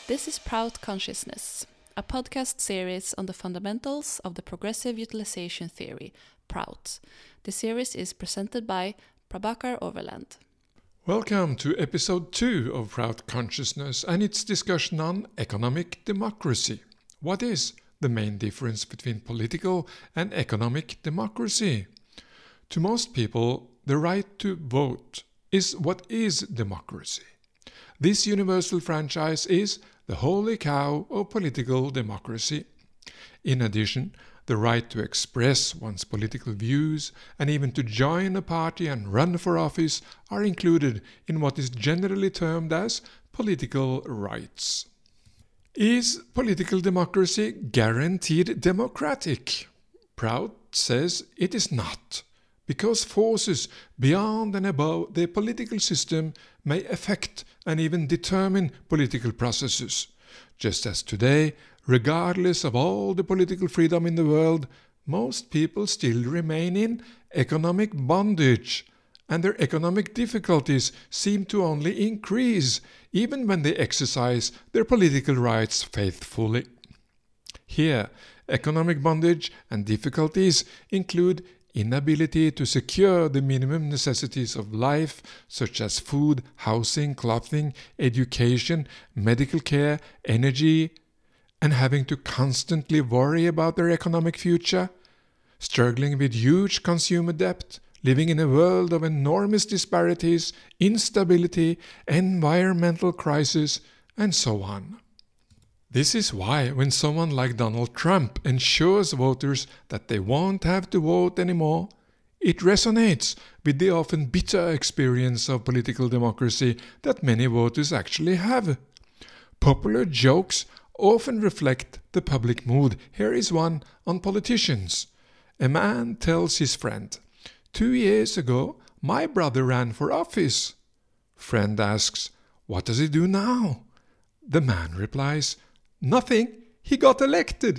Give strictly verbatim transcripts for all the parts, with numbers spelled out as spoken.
This is Proud Consciousness, a podcast series on the fundamentals of the progressive utilization theory, PROUT. The series is presented by Prabhakar Overland. Welcome to episode two of Proud Consciousness and its discussion on economic democracy. What is the main difference between political and economic democracy? To most people, the right to vote is what is democracy. This universal franchise is the holy cow of political democracy. In addition, the right to express one's political views and even to join a party and run for office are included in what is generally termed as political rights. Is political democracy guaranteed democratic? Proud says it is not, because forces beyond and above the political system may affect and even determine political processes. Just as today, regardless of all the political freedom in the world, most people still remain in economic bondage, and their economic difficulties seem to only increase, even when they exercise their political rights faithfully. Here, economic bondage and difficulties include inability to secure the minimum necessities of life, such as food, housing, clothing, education, medical care, energy, and having to constantly worry about their economic future, struggling with huge consumer debt, living in a world of enormous disparities, instability, environmental crisis, and so on. This is why when someone like Donald Trump ensures voters that they won't have to vote anymore, it resonates with the often bitter experience of political democracy that many voters actually have. Popular jokes often reflect the public mood. Here is one on politicians. A man tells his friend, "Two years ago, my brother ran for office." Friend asks, "What does he do now?" The man replies, "Nothing, he got elected."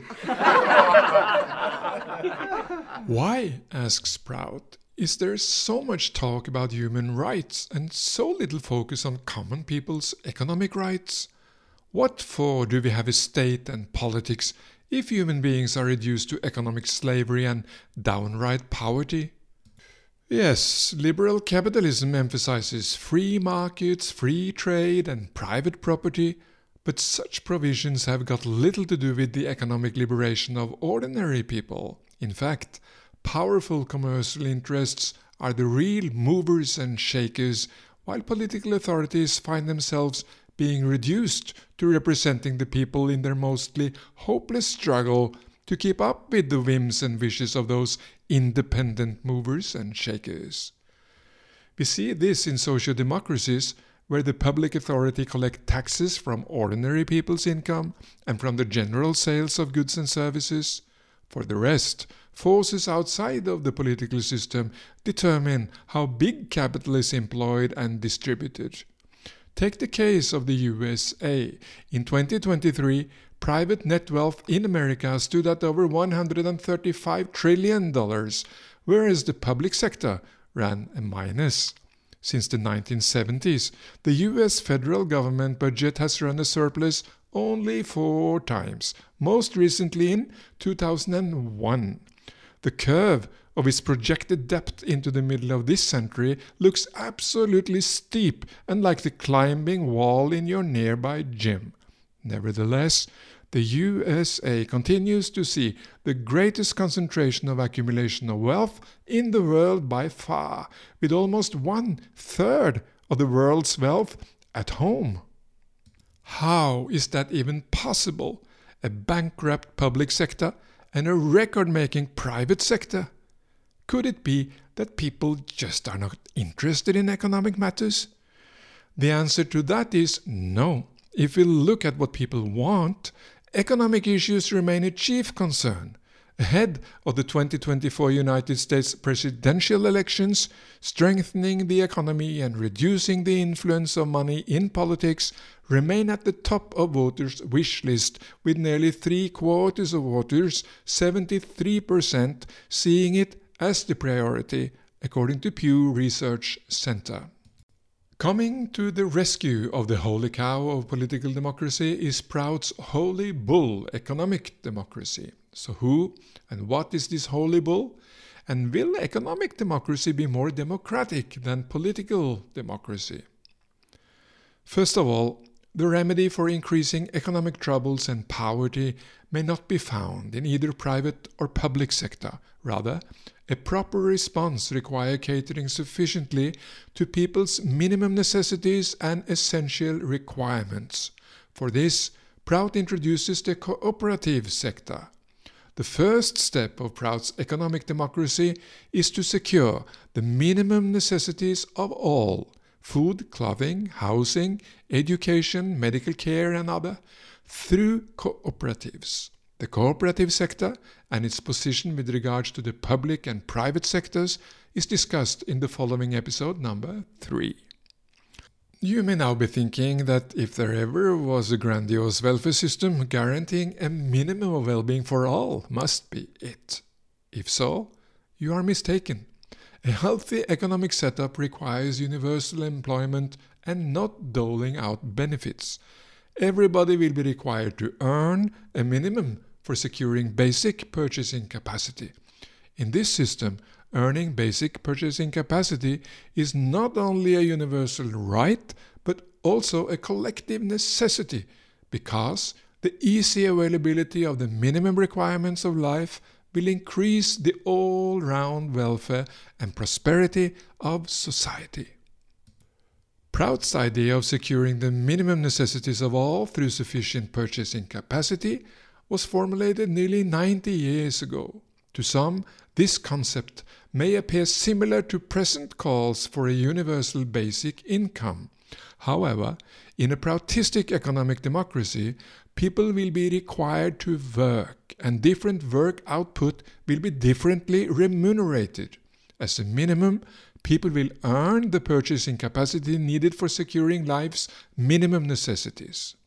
Why, asks Proud, is there so much talk about human rights and so little focus on common people's economic rights? What for do we have a state and politics if human beings are reduced to economic slavery and downright poverty? Yes, liberal capitalism emphasizes free markets, free trade and private property, but such provisions have got little to do with the economic liberation of ordinary people. In fact, powerful commercial interests are the real movers and shakers, while political authorities find themselves being reduced to representing the people in their mostly hopeless struggle to keep up with the whims and wishes of those independent movers and shakers. We see this in social democracies, where the public authority collect taxes from ordinary people's income and from the general sales of goods and services. For the rest, forces outside of the political system determine how big capital is employed and distributed. Take the case of the U S A. In twenty twenty-three, private net wealth in America stood at over one hundred thirty-five trillion dollars, whereas the public sector ran a minus. Since the nineteen seventies, the U S federal government budget has run a surplus only four times, most recently in two thousand one. The curve of its projected debt into the middle of this century looks absolutely steep and like the climbing wall in your nearby gym. Nevertheless, the U S A continues to see the greatest concentration of accumulation of wealth in the world by far, with almost one-third of the world's wealth at home. How is that even possible? A bankrupt public sector and a record-making private sector? Could it be that people just are not interested in economic matters? The answer to that is no. If we look at what people want, economic issues remain a chief concern. Ahead of the twenty twenty-four United States presidential elections, strengthening the economy and reducing the influence of money in politics remain at the top of voters' wish list, with nearly three quarters of voters, seventy-three percent, seeing it as the priority, according to Pew Research Center. Coming to the rescue of the holy cow of political democracy is Prout's holy bull, economic democracy. So who and what is this holy bull? And will economic democracy be more democratic than political democracy? First of all, the remedy for increasing economic troubles and poverty may not be found in either private or public sector. Rather, a proper response requires catering sufficiently to people's minimum necessities and essential requirements. For this, Prout introduces the cooperative sector. The first step of Prout's economic democracy is to secure the minimum necessities of all: food, clothing, housing, education, medical care and other, through cooperatives. The cooperative sector and its position with regards to the public and private sectors is discussed in the following episode number three. You may now be thinking that if there ever was a grandiose welfare system, guaranteeing a minimum of well-being for all must be it. If so, you are mistaken. A healthy economic setup requires universal employment and not doling out benefits. Everybody will be required to earn a minimum for securing basic purchasing capacity. In this system, earning basic purchasing capacity is not only a universal right, but also a collective necessity, because the easy availability of the minimum requirements of life will increase the all-round welfare and prosperity of society. Prout's idea of securing the minimum necessities of all through sufficient purchasing capacity was formulated nearly ninety years ago. To some, this concept may appear similar to present calls for a universal basic income. However, in a Proutistic economic democracy, people will be required to work, and different work output will be differently remunerated. As a minimum, people will earn the purchasing capacity needed for securing life's minimum necessities.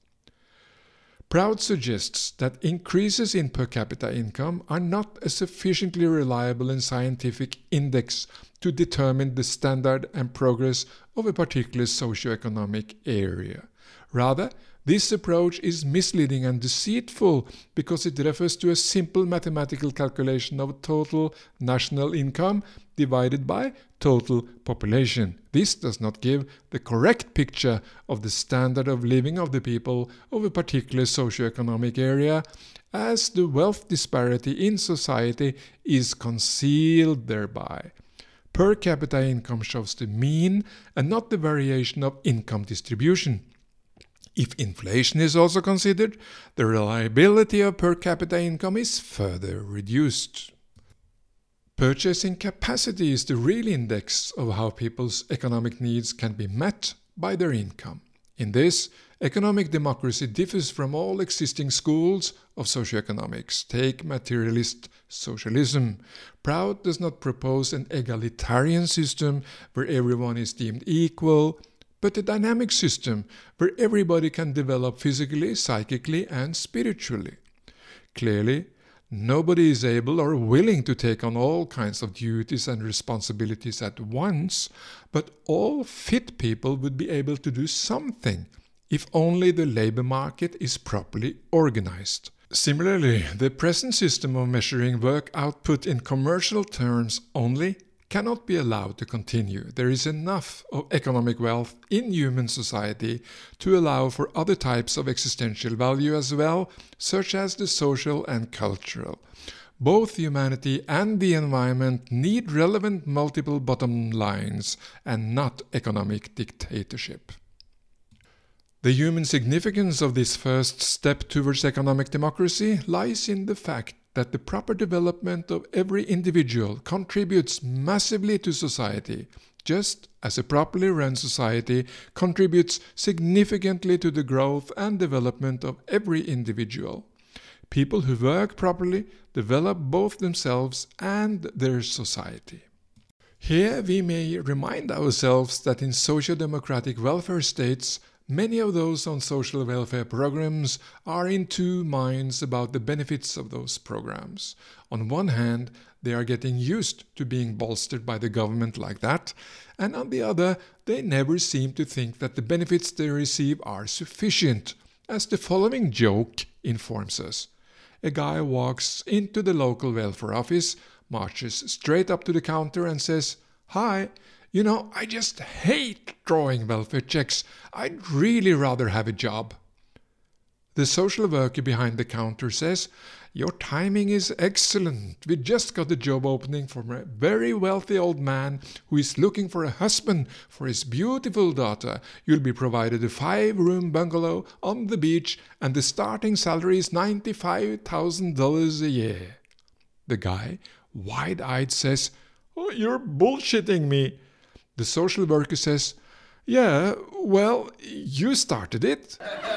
Prout suggests that increases in per capita income are not a sufficiently reliable and scientific index to determine the standard and progress of a particular socio-economic area. Rather, this approach is misleading and deceitful because it refers to a simple mathematical calculation of total national income divided by total population. This does not give the correct picture of the standard of living of the people of a particular socio-economic area, as the wealth disparity in society is concealed thereby. Per capita income shows the mean and not the variation of income distribution. If inflation is also considered, the reliability of per capita income is further reduced. Purchasing capacity is the real index of how people's economic needs can be met by their income. In this, economic democracy differs from all existing schools of socioeconomics. Take materialist socialism. Prout does not propose an egalitarian system where everyone is deemed equal, but a dynamic system where everybody can develop physically, psychically, and spiritually. Clearly, nobody is able or willing to take on all kinds of duties and responsibilities at once, but all fit people would be able to do something if only the labor market is properly organized. Similarly, the present system of measuring work output in commercial terms only cannot be allowed to continue. There is enough of economic wealth in human society to allow for other types of existential value as well, such as the social and cultural. Both humanity and the environment need relevant multiple bottom lines and not economic dictatorship. The human significance of this first step towards economic democracy lies in the fact that the proper development of every individual contributes massively to society, just as a properly run society contributes significantly to the growth and development of every individual. People who work properly develop both themselves and their society. Here we may remind ourselves that in socio-democratic welfare states, many of those on social welfare programs are in two minds about the benefits of those programs. On one hand, they are getting used to being bolstered by the government like that, and on the other, they never seem to think that the benefits they receive are sufficient, as the following joke informs us. A guy walks into the local welfare office, marches straight up to the counter and says, "Hi, you know, I just hate drawing welfare checks. I'd really rather have a job." The social worker behind the counter says, "Your timing is excellent. We just got a job opening for a very wealthy old man who is looking for a husband for his beautiful daughter. You'll be provided a five-room bungalow on the beach and the starting salary is ninety-five thousand dollars a year." The guy, wide-eyed, says, "Oh, you're bullshitting me." The social worker says, "Yeah, well, you started it."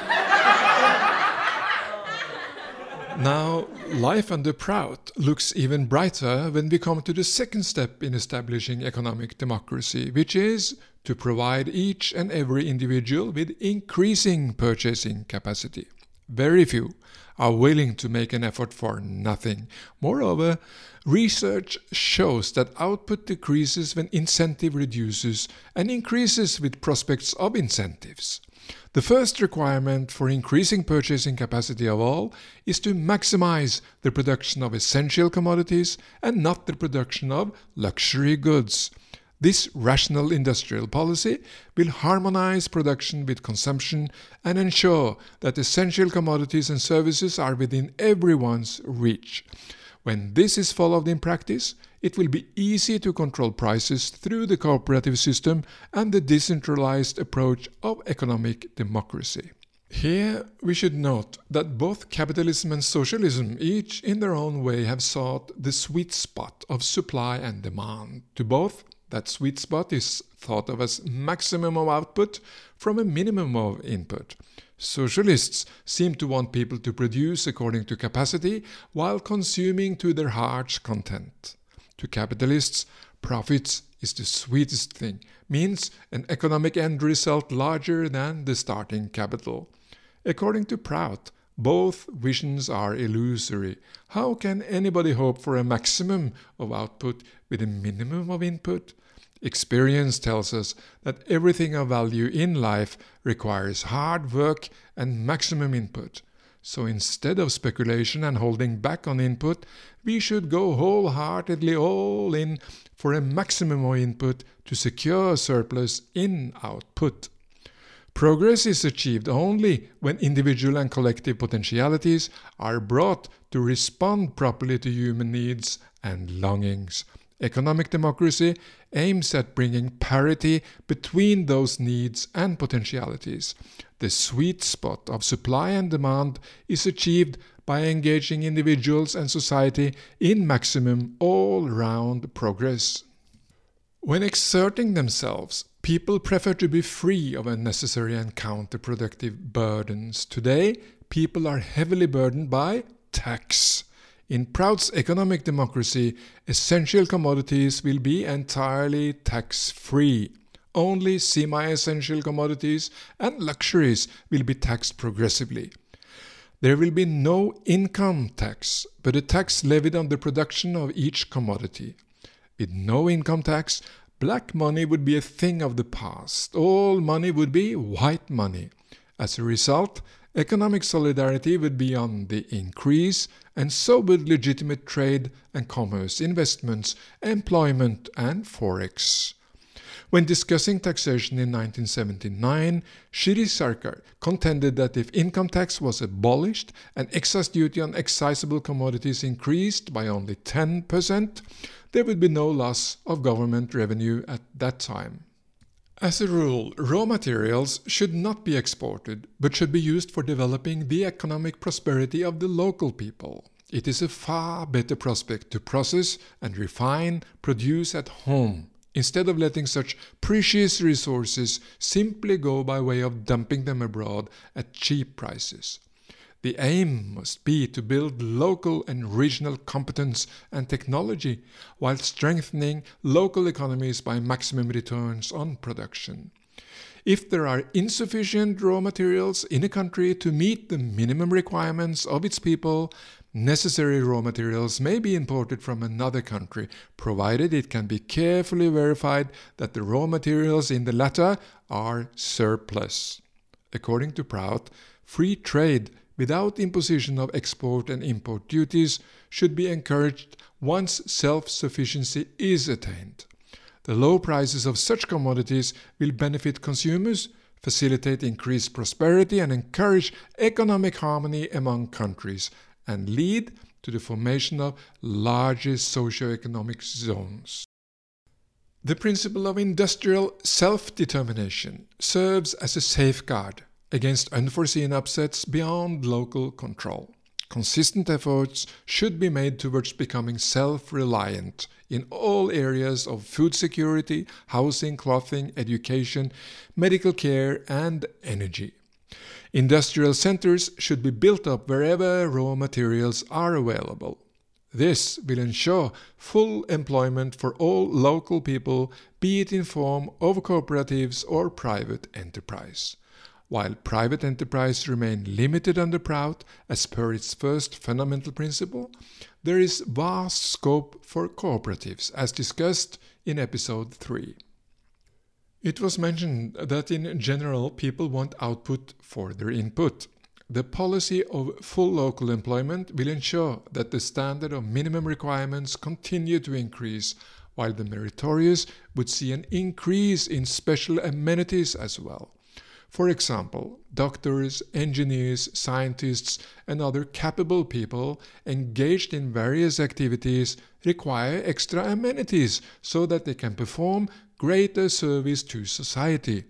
Now, life under Prout looks even brighter when we come to the second step in establishing economic democracy, which is to provide each and every individual with increasing purchasing capacity. Very few are willing to make an effort for nothing. Moreover, research shows that output decreases when incentive reduces and increases with prospects of incentives. The first requirement for increasing purchasing capacity of all is to maximize the production of essential commodities and not the production of luxury goods. This rational industrial policy will harmonize production with consumption and ensure that essential commodities and services are within everyone's reach. When this is followed in practice, it will be easy to control prices through the cooperative system and the decentralized approach of economic democracy. Here we should note that both capitalism and socialism, each in their own way, have sought the sweet spot of supply and demand. To both, that sweet spot is thought of as maximum of output from a minimum of input. Socialists seem to want people to produce according to capacity while consuming to their heart's content. To capitalists, profits is the sweetest thing, means an economic end result larger than the starting capital. According to Prout, both visions are illusory. How can anybody hope for a maximum of output with a minimum of input? Experience tells us that everything of value in life requires hard work and maximum input. So instead of speculation and holding back on input, we should go wholeheartedly all in for a maximum of input to secure surplus in output. Progress is achieved only when individual and collective potentialities are brought to respond properly to human needs and longings. Economic democracy aims at bringing parity between those needs and potentialities. The sweet spot of supply and demand is achieved by engaging individuals and society in maximum all-round progress. When exerting themselves, people prefer to be free of unnecessary and counterproductive burdens. Today, people are heavily burdened by tax. In Prout's economic democracy, essential commodities will be entirely tax-free. Only semi-essential commodities and luxuries will be taxed progressively. There will be no income tax, but a tax levied on the production of each commodity. With no income tax, black money would be a thing of the past. All money would be white money. As a result, economic solidarity would be on the increase, and so would legitimate trade and commerce, investments, employment, and forex. When discussing taxation in nineteen seventy-nine, Shri Sarkar contended that if income tax was abolished and excise duty on excisable commodities increased by only ten percent, there would be no loss of government revenue at that time. As a rule, raw materials should not be exported, but should be used for developing the economic prosperity of the local people. It is a far better prospect to process and refine produce at home, instead of letting such precious resources simply go by way of dumping them abroad at cheap prices. The aim must be to build local and regional competence and technology while strengthening local economies by maximum returns on production. If there are insufficient raw materials in a country to meet the minimum requirements of its people, Necessary raw materials may be imported from another country, provided it can be carefully verified that the raw materials in the latter are surplus. According to Prout, free trade without imposition of export and import duties should be encouraged once self-sufficiency is attained. The low prices of such commodities will benefit consumers, facilitate increased prosperity, and encourage economic harmony among countries, and lead to the formation of larger socio-economic zones. The principle of industrial self-determination serves as a safeguard against unforeseen upsets beyond local control. Consistent efforts should be made towards becoming self-reliant in all areas of food security, housing, clothing, education, medical care, and energy. Industrial centers should be built up wherever raw materials are available. This will ensure full employment for all local people, be it in form of cooperatives or private enterprise. While private enterprise remain limited under Prout as per its first fundamental principle, there is vast scope for cooperatives, as discussed in episode three. It was mentioned that in general people want output for their input. The policy of full local employment will ensure that the standard of minimum requirements continue to increase, while the meritorious would see an increase in special amenities as well. For example, doctors, engineers, scientists, and other capable people engaged in various activities require extra amenities so that they can perform greater service to society.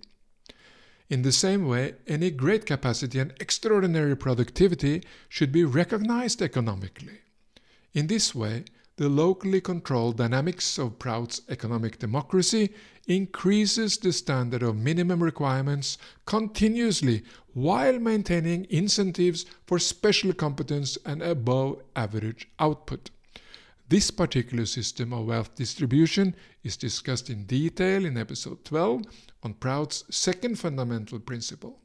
In the same way, any great capacity and extraordinary productivity should be recognized economically. In this way, the locally controlled dynamics of Prout's economic democracy increases the standard of minimum requirements continuously while maintaining incentives for special competence and above average output. This particular system of wealth distribution is discussed in detail in episode twelve on Prout's second fundamental principle.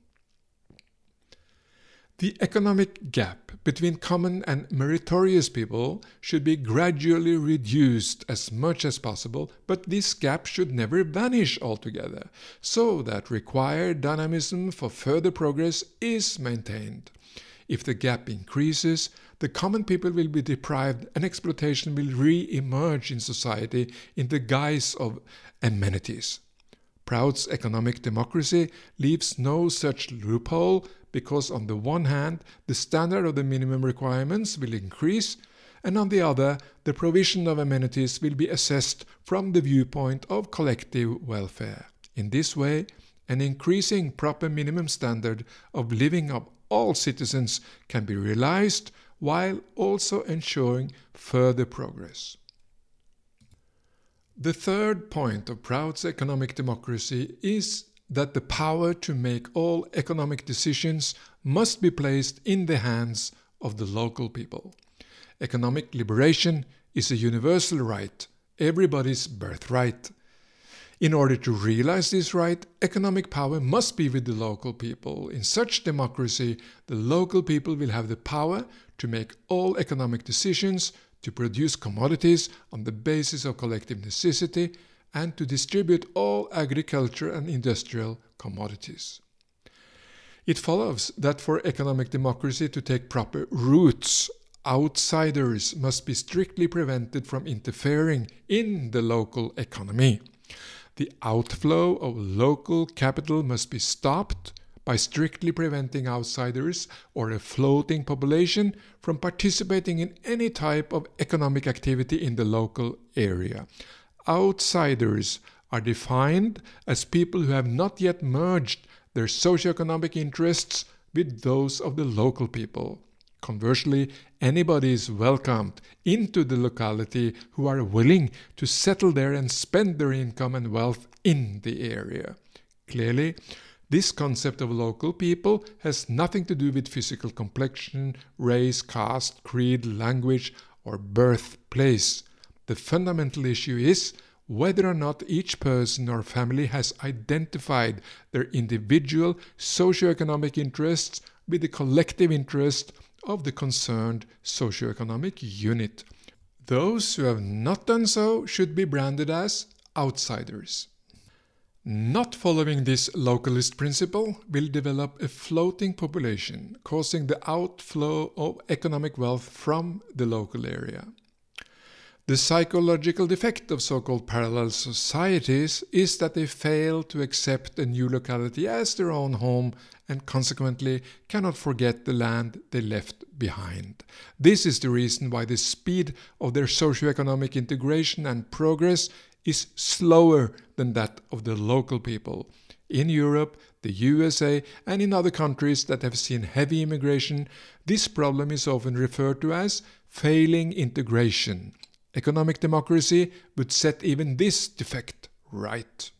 The economic gap between common and meritorious people should be gradually reduced as much as possible, but this gap should never vanish altogether, so that required dynamism for further progress is maintained. If the gap increases, the common people will be deprived and exploitation will re-emerge in society in the guise of amenities. Prout's economic democracy leaves no such loophole because on the one hand, the standard of the minimum requirements will increase, and on the other, the provision of amenities will be assessed from the viewpoint of collective welfare. In this way, an increasing proper minimum standard of living of all citizens can be realized while also ensuring further progress. The third point of Prout's economic democracy is that the power to make all economic decisions must be placed in the hands of the local people. Economic liberation is a universal right, everybody's birthright. In order to realize this right, economic power must be with the local people. In such democracy, the local people will have the power to make all economic decisions, to produce commodities on the basis of collective necessity, and to distribute all agriculture and industrial commodities. It follows that for economic democracy to take proper roots, outsiders must be strictly prevented from interfering in the local economy. The outflow of local capital must be stopped by strictly preventing outsiders or a floating population from participating in any type of economic activity in the local area. Outsiders are defined as people who have not yet merged their socioeconomic interests with those of the local people. Conversely, anybody is welcomed into the locality who are willing to settle there and spend their income and wealth in the area. Clearly, this concept of local people has nothing to do with physical complexion, race, caste, creed, language, or birthplace. The fundamental issue is whether or not each person or family has identified their individual socioeconomic interests with the collective interest of the concerned socioeconomic unit. Those who have not done so should be branded as outsiders. Not following this localist principle will develop a floating population, causing the outflow of economic wealth from the local area. The psychological defect of so-called parallel societies is that they fail to accept a new locality as their own home and consequently cannot forget the land they left behind. This is the reason why the speed of their socio-economic integration and progress is slower than that of the local people. In Europe, the U S A, and in other countries that have seen heavy immigration, this problem is often referred to as failing integration. Economic democracy would set even this defect right.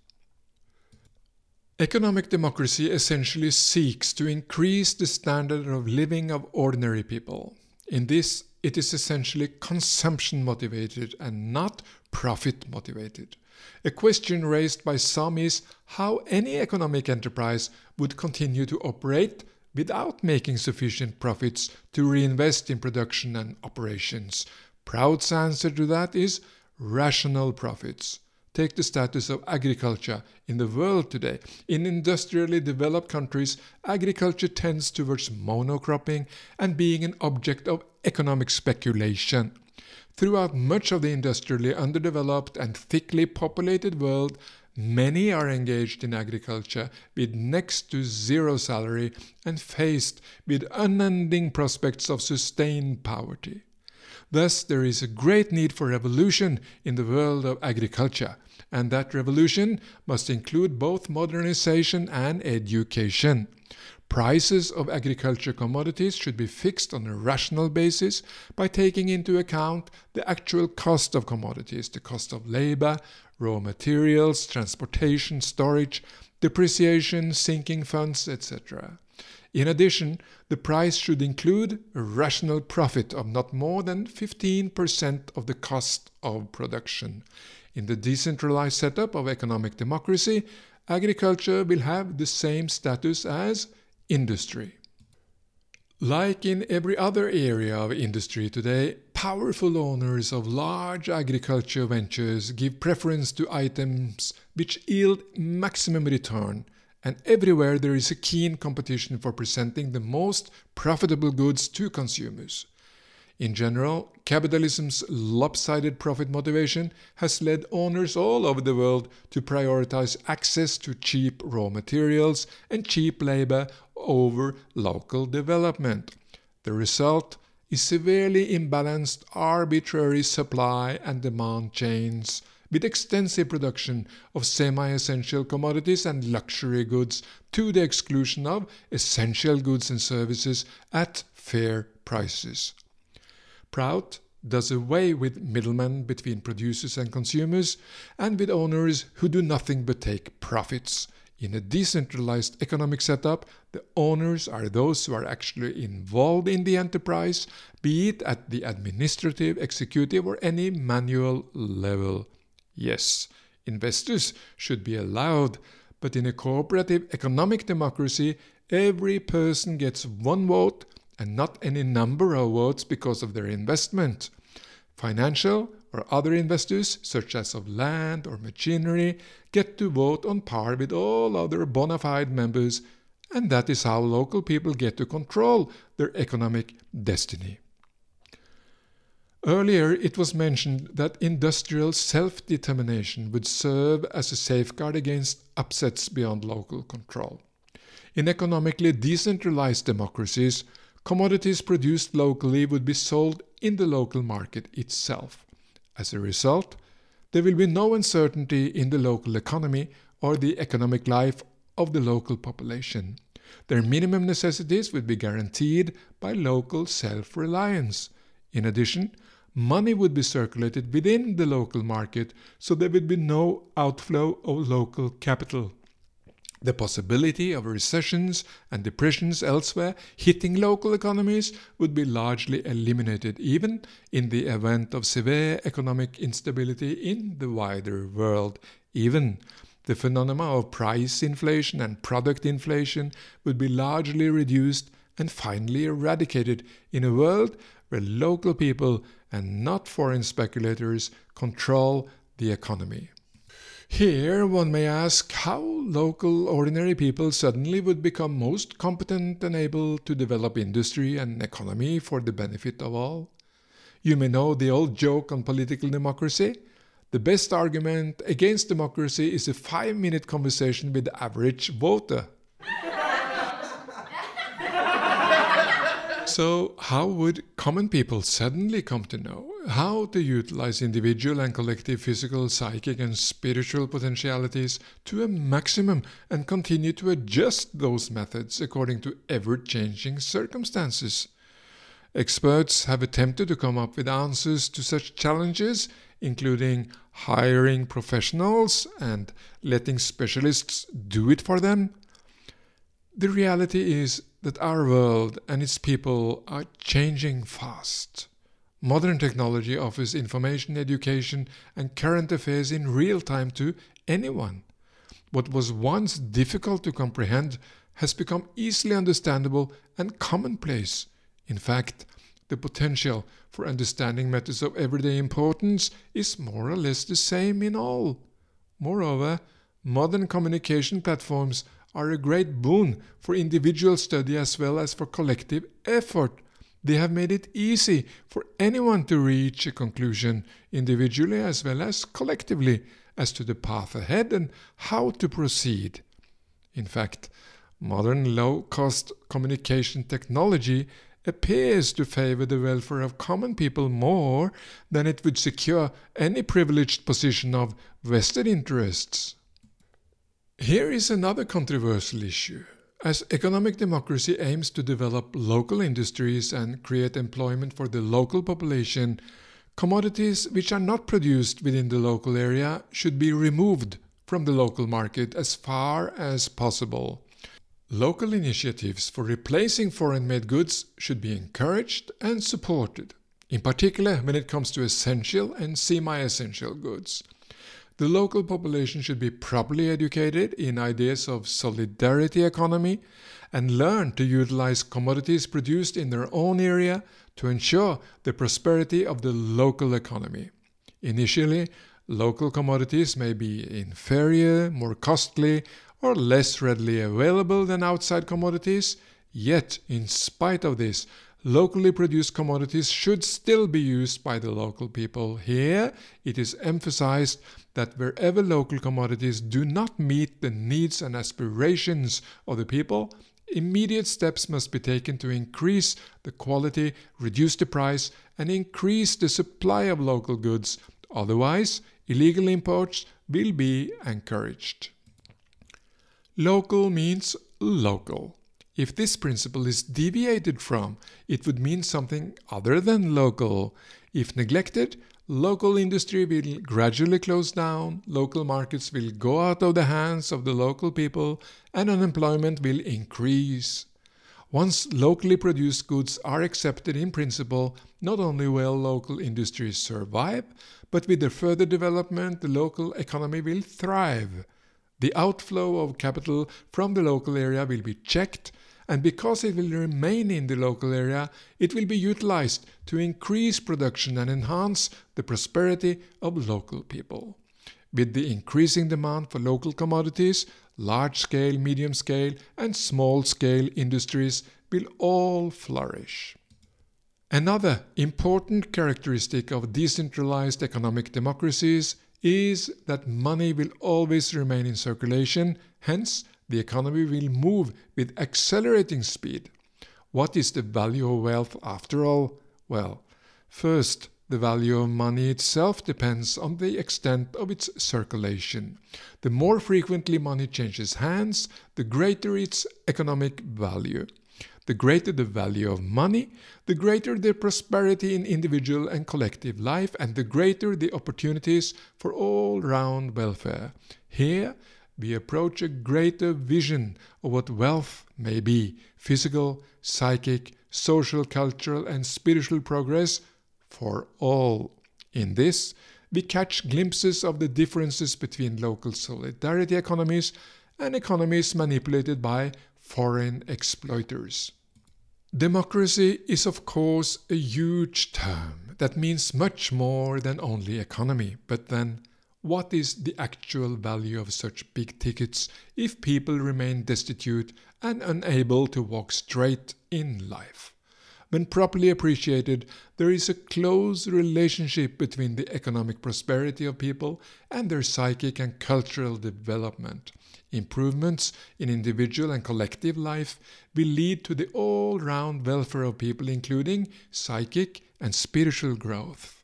Economic democracy essentially seeks to increase the standard of living of ordinary people. In this, it is essentially consumption motivated and not profit motivated. A question raised by some is how any economic enterprise would continue to operate without making sufficient profits to reinvest in production and operations. Proud's answer to that is rational profits. Take the status of agriculture in the world today. In industrially developed countries, agriculture tends towards monocropping and being an object of economic speculation. Throughout much of the industrially underdeveloped and thickly populated world, many are engaged in agriculture with next to zero salary and faced with unending prospects of sustained poverty. Thus, there is a great need for revolution in the world of agriculture, and that revolution must include both modernization and education. Prices of agriculture commodities should be fixed on a rational basis by taking into account the actual cost of commodities, the cost of labor, raw materials, transportation, storage, depreciation, sinking funds, et cetera. In addition, the price should include a rational profit of not more than fifteen percent of the cost of production. In the decentralized setup of economic democracy, agriculture will have the same status as industry. Like in every other area of industry today, powerful owners of large agriculture ventures give preference to items which yield maximum return, and everywhere there is a keen competition for presenting the most profitable goods to consumers. In general, capitalism's lopsided profit motivation has led owners all over the world to prioritize access to cheap raw materials and cheap labor over local development. The result is severely imbalanced arbitrary supply and demand chains with extensive production of semi-essential commodities and luxury goods to the exclusion of essential goods and services at fair prices. Proud does away with middlemen between producers and consumers and with owners who do nothing but take profits. In a decentralized economic setup, the owners are those who are actually involved in the enterprise, be it at the administrative, executive, or any manual level. Yes, investors should be allowed, but in a cooperative economic democracy, every person gets one vote and not any number of votes because of their investment. Financial or other investors, such as of land or machinery, get to vote on par with all other bona fide members, and that is how local people get to control their economic destiny. Earlier, it was mentioned that industrial self-determination would serve as a safeguard against upsets beyond local control. In economically decentralized democracies, commodities produced locally would be sold in the local market itself. As a result, there will be no uncertainty in the local economy or the economic life of the local population. Their minimum necessities would be guaranteed by local self-reliance. In addition, money would be circulated within the local market, so there would be no outflow of local capital. The possibility of recessions and depressions elsewhere hitting local economies would be largely eliminated, even in the event of severe economic instability in the wider world. Even the phenomena of price inflation and product inflation would be largely reduced, and finally eradicated in a world where local people and not foreign speculators control the economy. Here one may ask how local ordinary people suddenly would become most competent and able to develop industry and economy for the benefit of all. You may know the old joke on political democracy. The best argument against democracy is a five-minute conversation with the average voter. So how would common people suddenly come to know how to utilize individual and collective physical, psychic and spiritual potentialities to a maximum and continue to adjust those methods according to ever-changing circumstances? Experts have attempted to come up with answers to such challenges, including hiring professionals and letting specialists do it for them. The reality is that our world and its people are changing fast. Modern technology offers information, education, and current affairs in real time to anyone. What was once difficult to comprehend has become easily understandable and commonplace. In fact, the potential for understanding matters of everyday importance is more or less the same in all. Moreover, modern communication platforms are a great boon for individual study as well as for collective effort. They have made it easy for anyone to reach a conclusion individually as well as collectively as to the path ahead and how to proceed. In fact, modern low-cost communication technology appears to favor the welfare of common people more than it would secure any privileged position of vested interests. Here is another controversial issue. As economic democracy aims to develop local industries and create employment for the local population, commodities which are not produced within the local area should be removed from the local market as far as possible. Local initiatives for replacing foreign-made goods should be encouraged and supported, in particular when it comes to essential and semi-essential goods. The local population should be properly educated in ideas of solidarity economy and learn to utilize commodities produced in their own area to ensure the prosperity of the local economy. Initially, local commodities may be inferior, more costly, or less readily available than outside commodities, yet, in spite of this, locally produced commodities should still be used by the local people. Here, it is emphasized that wherever local commodities do not meet the needs and aspirations of the people, immediate steps must be taken to increase the quality, reduce the price, and increase the supply of local goods. Otherwise, illegal imports will be encouraged. Local means local. If this principle is deviated from, it would mean something other than local. If neglected, local industry will gradually close down, local markets will go out of the hands of the local people, and unemployment will increase. Once locally produced goods are accepted in principle, not only will local industries survive, but with their further development, the local economy will thrive. The outflow of capital from the local area will be checked, and because it will remain in the local area, it will be utilized to increase production and enhance the prosperity of local people. With the increasing demand for local commodities, large-scale, medium-scale, and small-scale industries will all flourish. Another important characteristic of decentralized economic democracies is that money will always remain in circulation, hence the economy will move with accelerating speed. What is the value of wealth after all? Well, first, the value of money itself depends on the extent of its circulation. The more frequently money changes hands, the greater its economic value. The greater the value of money, the greater the prosperity in individual and collective life, and the greater the opportunities for all-round welfare. Here, we approach a greater vision of what wealth may be: physical, psychic, social, cultural, and spiritual progress for all. In this, we catch glimpses of the differences between local solidarity economies and economies manipulated by foreign exploiters. Democracy is of course a huge term that means much more than only economy, but then what is the actual value of such big tickets if people remain destitute and unable to walk straight in life? When properly appreciated, there is a close relationship between the economic prosperity of people and their psychic and cultural development. Improvements in individual and collective life will lead to the all-round welfare of people, including psychic and spiritual growth.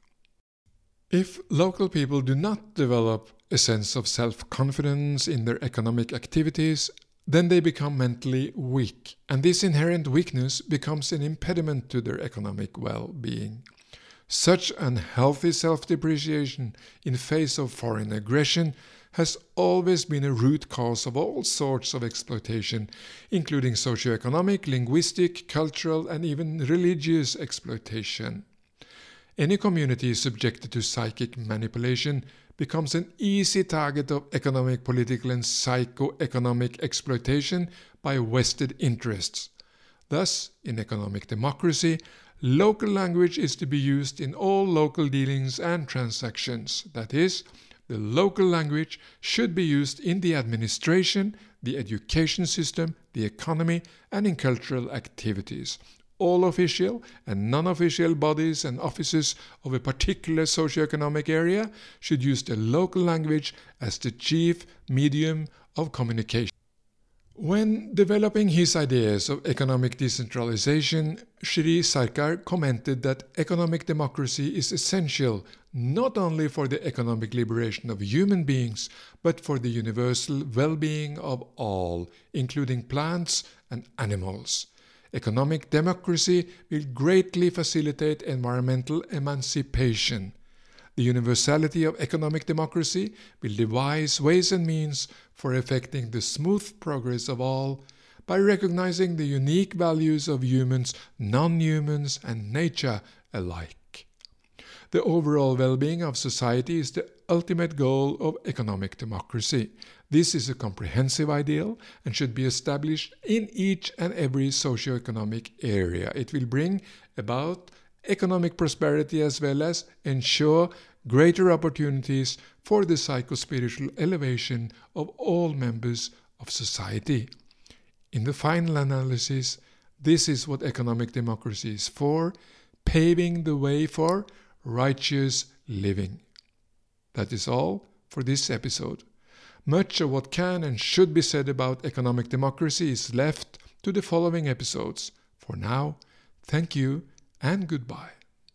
If local people do not develop a sense of self-confidence in their economic activities, then they become mentally weak, and this inherent weakness becomes an impediment to their economic well-being. Such unhealthy self-depreciation in face of foreign aggression has always been a root cause of all sorts of exploitation, including socioeconomic, linguistic, cultural, and even religious exploitation. Any community subjected to psychic manipulation becomes an easy target of economic, political, and psycho-economic exploitation by vested interests. Thus, in economic democracy, local language is to be used in all local dealings and transactions. That is, the local language should be used in the administration, the education system, the economy, and in cultural activities. All official and non-official bodies and offices of a particular socioeconomic area should use the local language as the chief medium of communication. When developing his ideas of economic decentralization, Sri Sarkar commented that economic democracy is essential not only for the economic liberation of human beings, but for the universal well-being of all, including plants and animals. Economic democracy will greatly facilitate environmental emancipation. The universality of economic democracy will devise ways and means for effecting the smooth progress of all by recognizing the unique values of humans, non-humans, and nature alike. The overall well-being of society is the ultimate goal of economic democracy. This is a comprehensive ideal and should be established in each and every socio-economic area. It will bring about economic prosperity as well as ensure greater opportunities for the psycho-spiritual elevation of all members of society. In the final analysis, this is what economic democracy is for, paving the way for righteous living. That is all for this episode. Much of what can and should be said about economic democracy is left to the following episodes. For now, thank you and goodbye.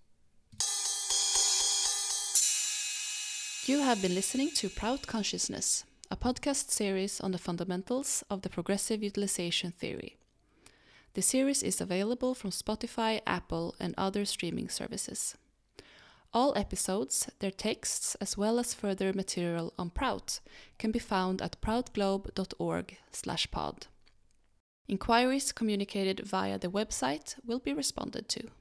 You have been listening to Proud Consciousness, a podcast series on the fundamentals of the progressive utilization theory. The series is available from Spotify, Apple, and other streaming services. All episodes, their texts, as well as further material on Prout, can be found at proudglobe dot org slash pod. Inquiries communicated via the website will be responded to.